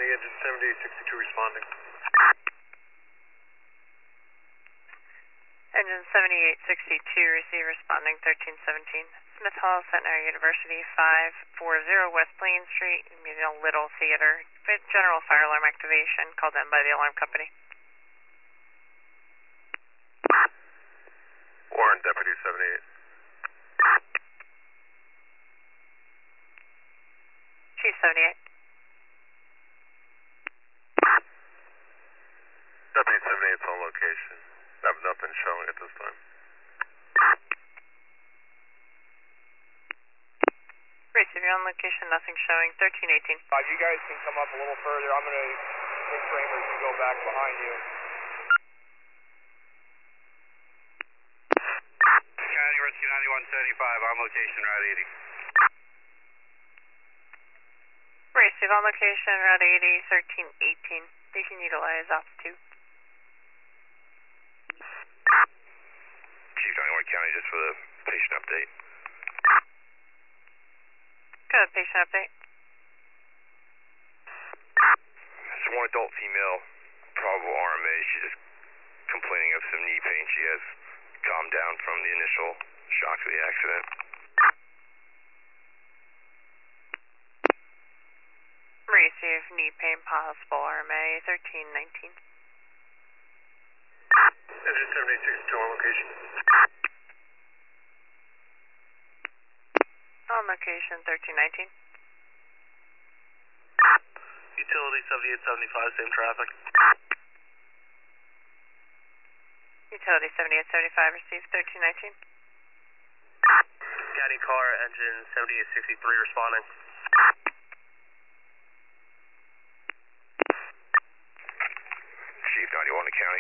engine 7862 responding. Engine 7862, receive responding 1317. Smith Hall, Centenary University, 540 West Plain Street, Little Theater. General fire alarm activation called in by the alarm company. Warren, Deputy 78. Chief 78. Deputy 78 is on location. I have nothing showing at this time. Receive, you're on location, nothing showing, 1318. You guys can come up a little further. I'm going to get Kramer to go back behind you. County Rescue 9175, on location, Route 80. Receive, on location, Route 80, 1318. You can utilize altitude. Chief 91 County, just for the patient update. Good, patient update. There's one adult female, probable RMA. She's just complaining of some knee pain. She has calmed down from the initial shock of the accident. Receive, knee pain, possible RMA, 1319. Engine 7862 on location. On location, 1319. Utility 7875, same traffic. Utility 7875, receive 1319. County car, engine 7863 responding. Chief 91 to county.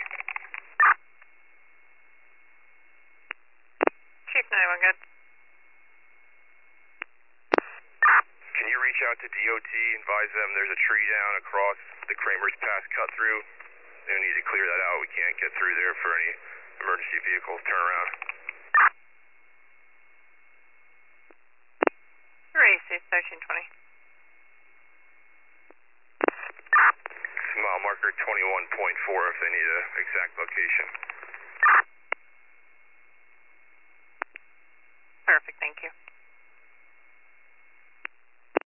Chief 91, good. Can you reach out to DOT, advise them there's a tree down across the Kramer's Pass cut through? They need to clear that out. We can't get through there for any emergency vehicles. Turn around. Receive, 1320. Mile marker 21.4 if they need an exact location. Perfect, thank you.